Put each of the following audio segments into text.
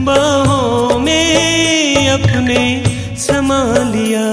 बाहों में अपने समा लिया।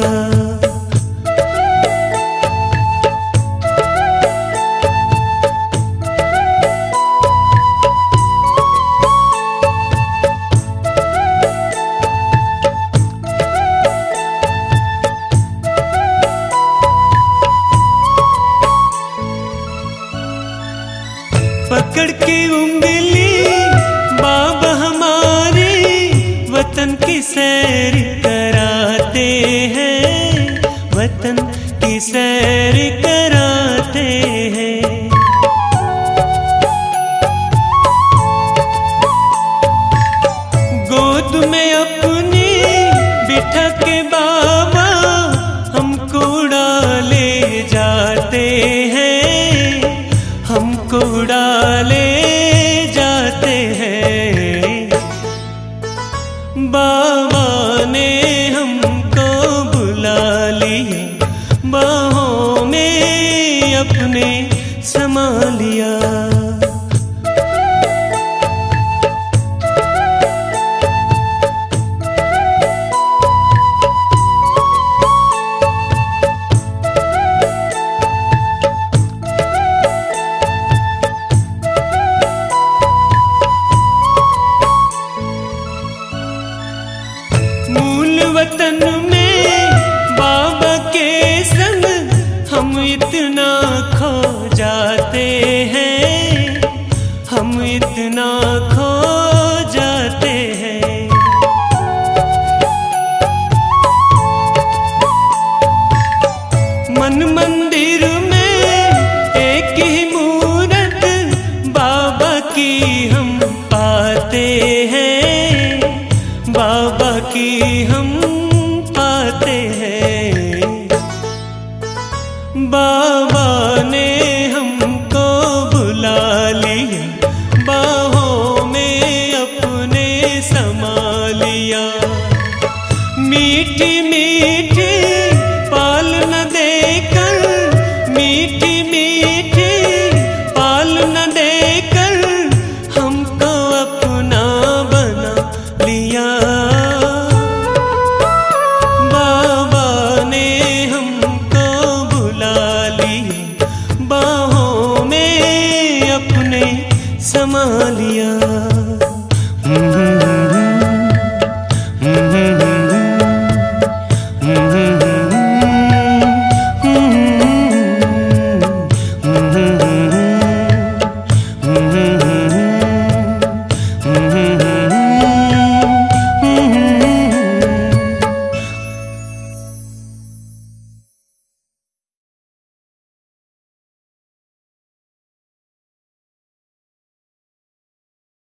पकड़ के उंगली बाबा हमारे वतन की सैर कराते हैं, वतन की सैर कराते हैं। गोद में अपनी बिठा के बाबा हमको उड़ा ले जाते हैं, हमको उड़ा ले जाते हैं। बाबा ने हमको बुला लिया, बाहों में अपने समा लिया। वतन में बाबा के संग हम इतना खो जाते हैं, हम इतना खो जाते हैं। मन मंदिर में एक ही मूरत बाबा की हम पाते हैं, बाबा की हम पाते हैं। बाबा ने हमको बुला लिया, बाहों में अपने समा लिया। मीठी मीठी